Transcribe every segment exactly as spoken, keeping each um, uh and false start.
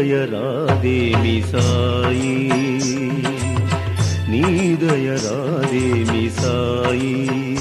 దయ రాదేమి సాయి, నీ దయ రాదేమి సాయి.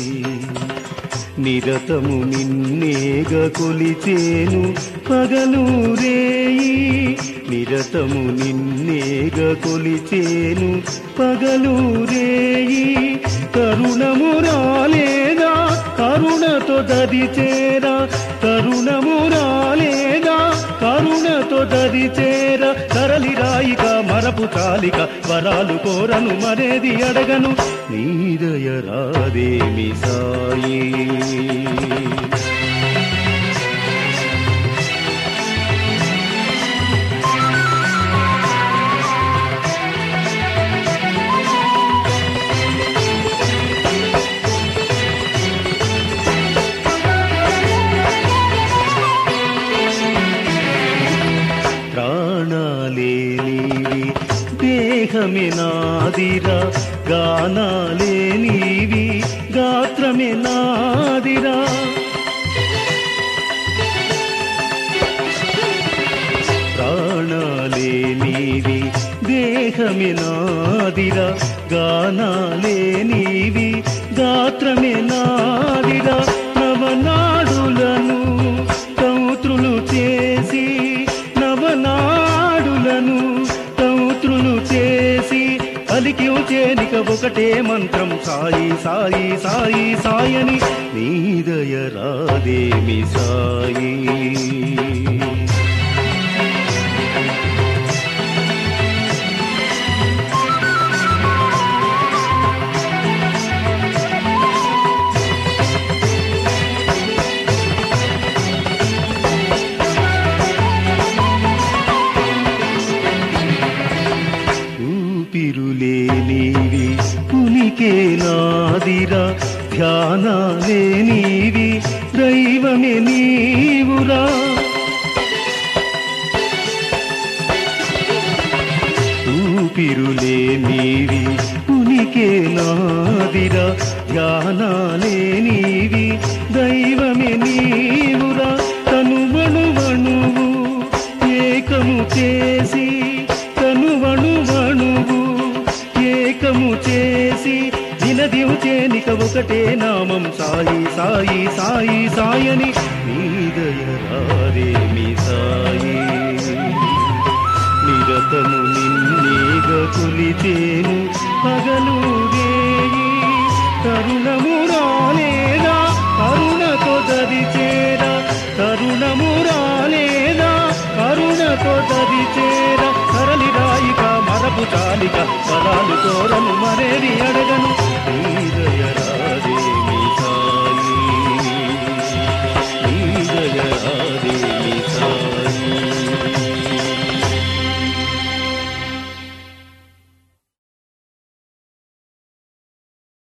నిరతము నిన్నేగ కొలిచేను పగలు రేయి, నిరతము నిన్నేగ కొలిచేను పగలు రేయి. కరుణము రాలేదా కరుణతో దరి చేరా, కరుణము రాలేదా కరుణతో దరి చేరా. తరలి రాయిక మరపు చాలిక వరాలు కోరను మరేది అడగను, నీ దయ రాదేమి సాయి. ప్రాణాలే నీవి దేహమే నాదిరా, గానాలే నీవి గాత్రమే నాదిరా. ప్రాణాలే నీవి దేహమే నాదిరా, గానాలే నీవి గాత్రమే నాదిరా. నవనాడులను కౌత్రులు చేసి, నవనాడులను కౌత్రులు చేసి పలికి చేనిక ఒకటే మంత్రం సాయి సాయి సాయి సాయని. నీ దయ రాదేమి సాయి. ఊపిరులే నీవి ఉనికే నాదిరా, ధ్యానాలే నీవి దైవమే నీవురా. ఊపిరులే నీవి ఉనికే నాదిరా, ధ్యానాలే నీవి దైవమే నీవురా. తనువణువణువు ఏకము చేసి, తనువణువణువు ఏకము చేసి దినదివు చేనిక ఒకటే నామం సాయి సాయి సాయి సాయని. నీ దయ రాదేమి సాయి. నిరతము నిన్నేగ కొలిచేను పగలు రేయి, కరుణము రాలేదా కరుణతో దరి చేరా, కరుణము రాలేదా కరుణతో దరి చేరా. తరలి రాయిక మరపు చాలిక వరాలు కోరను మరేది అడగను,